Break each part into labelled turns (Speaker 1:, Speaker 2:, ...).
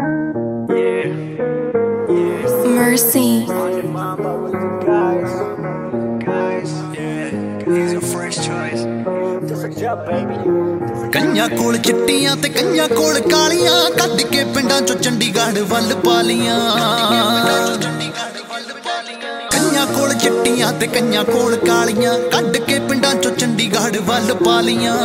Speaker 1: Mercy.
Speaker 2: ਕਈਆਂ ਕੋਲ ਚਿੱਟੀਆਂ ਤੇ ਕਈਆਂ ਕੋਲ ਕਾਲੀਆਂ, ਕੱਢ ਕੇ ਪਿੰਡਾਂ ਚੋਂ ਚੰਡੀਗੜ੍ਹ ਵੱਲ ਪਾ ਲੀਆਂ। ਕਈਆਂ ਕੋਲ ਚਿੱਟੀਆਂ ਤੇ ਕਈਆਂ ਕੋਲ ਕਾਲੀਆਂ, ਕੱਢ ਕੇ ਪਿੰਡਾਂ ਚੋਂ ਚੰਡੀਗੜ੍ਹ ਵੱਲ ਪਾ ਲੀਆਂ।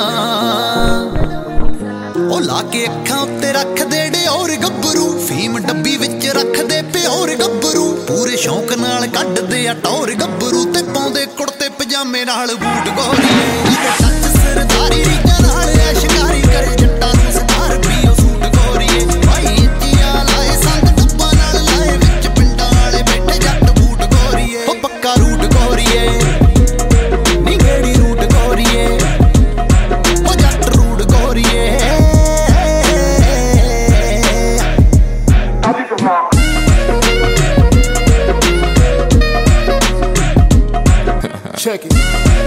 Speaker 2: ਉਹ ਲਾ ਕੇ ਅੱਖਾਂ ਉੱਤੇ ਰੱਖਦੇ ਡਿਓਰ ਗੱਭਰੂ, ਫੀਮ ਡੱਬੀ ਵਿੱਚ ਰੱਖਦੇ ਪਿਓਰ ਗੱਭਰੂ। ਪੂਰੇ ਸ਼ੌਂਕ ਨਾਲ ਕੱਢਦੇ ਆ ਟੌਰ ਗੱਭਰੂ, ਤੇ ਪਾਉਂਦੇ ਕੁੜਤੇ ਪਜਾਮੇ ਨਾਲ ਬੂਟ ਗੋਰੀਏ। ਟੱਚ ਸਰਦਾਰੀ ਰੀਝਾਂ ਨਾਲ ਐਸ਼ਕਾਰੀ ਕਰੇ ਜੱਟਾਂ ਨੂੰ ਸਤਾਰ ਪੀਓ ਸੂਟ ਗੋਰੀਏ। ਭਾਈ ਇੱਚੀਆਂ ਲਾਏ ਸੰਗ ਡੱਬਾਂ ਨਾਲ ਲਾਏ, ਵਿੱਚ ਪਿੰਡਾਂ ਵਾਲੇ ਬੈਠੇ ਜੱਟ ਬੂਟ ਗੋਰੀਏ। ਉਹ ਪੱਕਾ ਰੂਟ ਗੋਰੀਏ ਨੀ ਗੇੜੀ ਰੂਟ ਗੋਰੀਏ, ਉਹ ਜੱਟ ਰੂਟ ਗੋਰੀਏ।
Speaker 3: Check it.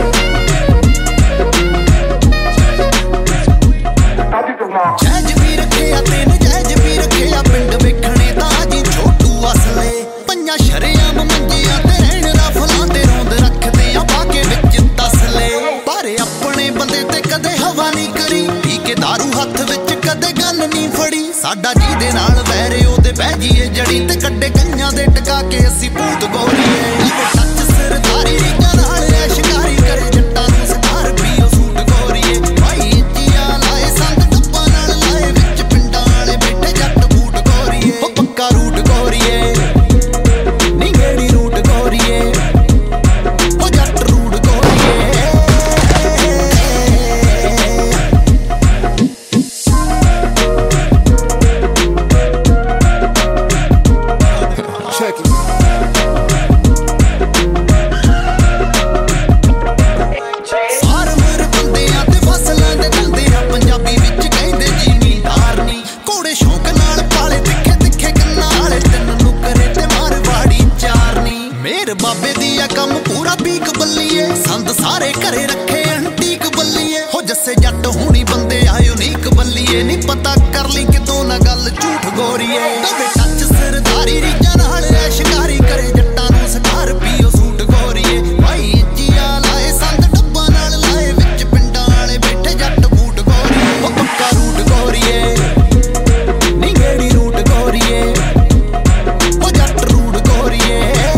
Speaker 2: ਜੈਜ ਵੀ ਰੱਖਿਆ ਤੇ ਨਜੈਜ ਵੀ ਰੱਖਿਆ, ਪਿੰਡ ਵੇਖਣੇ ਤਾਂ ਜੀ ਛੋਟੂ ਅਸਲੇ। ਪੰਜਾਂ ਸ਼ਰੇਆਮ ਮੰਜਿਆਂ ਤੇ ਰਹਿਣ ਰਫਲਾਂ ਤੇ ਰੋਂਦ ਰੱਖਦੇ ਆ ਪਾ ਕੇ ਵਿੱਚ ਤਸਲੇ। ਪਰ ਆਪਣੇ ਬੰਦੇ ਤੇ ਕਦੇ ਹਵਾ ਨਹੀਂ ਕਰੀ, ਪੀ ਕੇ ਦਾਰੂ ਹੱਥ ਵਿੱਚ ਕਦੇ ਗੰਨ ਨਹੀਂ ਫੜੀ। ਸਾਡਾ ਜਿਹਦੇ ਨਾਲ ਵੈਰੇ ਉਹਦੇ ਬਹਿ ਜੀਏ ਜੜੀ, ਤੇ ਕੱਢੇ ਕਈਆਂ ਦੇ ਟਕਾ ਕੇ ਅਸੀਂ ਭੂਤ ਗੋਰੀਏ। ਟੱਚ ਸਰਦਾਰੀ ਰੀਝਾਂ ਨਾਲ ਐਸ਼ਕਾਰੀ ਕਰੇ ਜੱਟਾਂ ਨੂੰ ਸਤਾਰ ਪੀਓ ਸੂਟ ਗੋਰੀਏ। ਭਾਈ ਇੱਚੀਆਂ ਲਾਏ ਸੰਗ ਡੱਬਾਂ ਨਾਲ ਲਾਏ, ਵਿੱਚ ਪਿੰਡਾਂ ਵਾਲੇ ਬੈਠੇ ਜੱਟ ਬੂਟ ਗੋਰੀਏ। ਉਹ ਪੱਕਾ ਰੂਟ ਗੋਰੀਏ ਨੀ ਗੇੜੀ ਰੂਟ ਗੋਰੀਏ, ਉਹ ਜੱਟ ਰੂਟ ਗੋਰੀਏ।
Speaker 3: Check it.
Speaker 2: ਫਾਰਮਰ ਬੰਦਿਆਂ ਤੇ ਫਸਲਾਂ ਦੇ ਧੰਦੇ ਆ, ਪੰਜਾਬੀ ਵਿੱਚ ਕਹਿੰਦੇ ਜ਼ਿਮੀਂਦਾਰ ਨੀ। ਘੋੜੇ ਸ਼ੌਂਕ ਨਾਲ ਪਾਲੇ ਤਿੱਖੇ ਤਿੱਖੇ ਕੰਨਾਂ ਵਾਲੇ, ਤਿੰਨ ਨੁਕਰੇ ਤੇ ਮਾਰਵਾੜੀ ਚਾਰ ਨੀ। ਮੇਰ ਬਾਬੇ ਦੀ ਆ ਕੰਮ ਪੂਰਾ ਪੀਕ ਬੱਲੀਏ, ਸੰਦ ਸਾਰੇ ਘਰੇ ਰੱਖੇ ਅੰਟੀਕ ਬੱਲੀਏ। ਹੋ ਜੱਸੇ ਜੱਟ ਹੋਣੀ ਬੰਦੇ ਆ ਯੂਨੀਕ ਬੱਲੀਏ, ਨੀ ਪਤਾ ਕਰ ਲਈ ਕਿਤੋਂ ਨਾ ਗੱਲ ਝੂਠ ਗੋਰੀਏ। ਟੱਚ ਸਰਦਾਰੀ ਰੀਝਾਂ ਨਾਲ ਐਸ਼ਕਾਰੀ ਕਰੇ ਜੱਟਾਂ ਨੂੰ ਸਤਾਰ ਪੀਓ ਸੂਟ ਗੋਰੀਏ। ਭਾਈ ਇੱਚੀਆਂ ਲਾਏ ਸੰਗ ਡੱਬਾਂ ਨਾਲ ਲਾਏ, ਵਿੱਚ ਪਿੰਡਾਂ ਵਾਲੇ ਬੈਠੇ ਜੱਟ ਬੂਟ ਗੋਰੀਏ। ਉਹ ਪੱਕਾ ਰੂਟ ਗੋਰੀਏ ਨੀ ਗੇੜੀ ਰੂਟ ਗੋਰੀਏ, ਉਹ ਜੱਟ ਰੂਟ ਗੋਰੀਏ।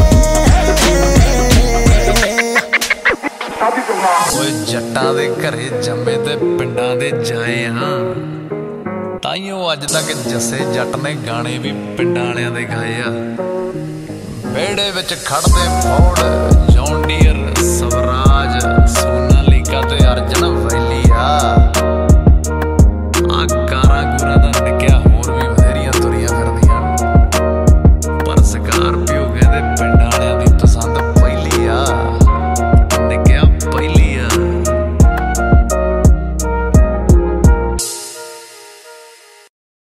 Speaker 4: ਓਏ ਜੱਟਾਂ ਦੇ ਘਰੇ ਜੰਮੇ ਤੇ ਪਿੰਡਾਂ ਦੇ ਜਾਏ ਹਾਂ, ਤਾਈਓ ਅੱਜ ਤੱਕ ਜੱਸੇ ਜੱਟ ਨੇ ਗਾਣੇ ਵੀ ਪਿੰਡਾਂ ਵਾਲਿਆਂ ਦੇ ਗਾਏ ਆ। ਵਿਹੜੇ ਵਿੱਚ ਖੜਦੇ ਫੋੜ ਜੌਨ ਡੀਅਰ